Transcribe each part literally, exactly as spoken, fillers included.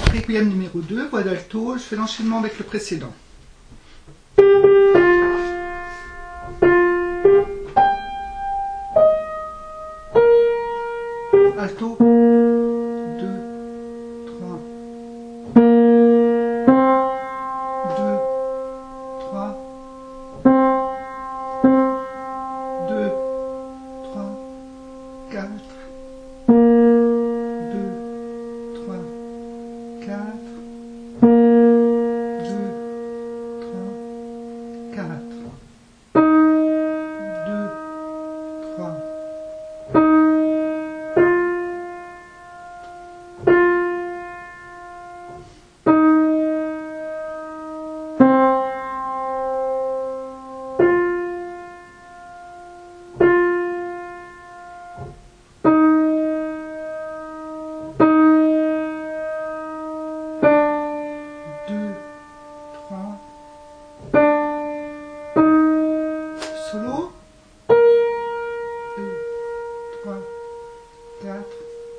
Requiem numéro deux, voix d'alto, je fais l'enchaînement avec le précédent. Alto, deux, trois, deux, trois, deux, trois, quatre, deux, trois, quatre, deux, trois, quatre, deux, trois, deux, trois, solo, deux, trois, quatre,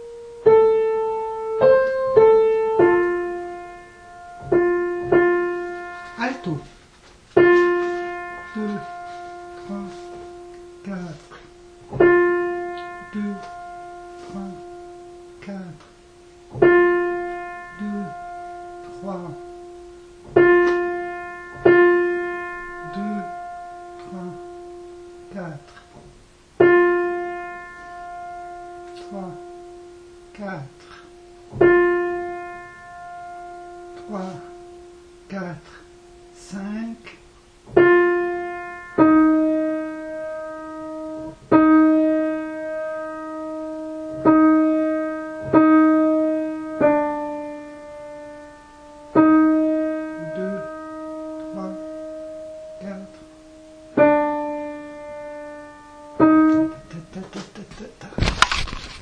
alto, deux, trois, quatre, deux, trois, quatre, deux, trois, deux, trois, quatre, trois, quatre, trois, quatre, cinq, deux, trois, quatre. Ta, ta, ta, ta, ta, ta.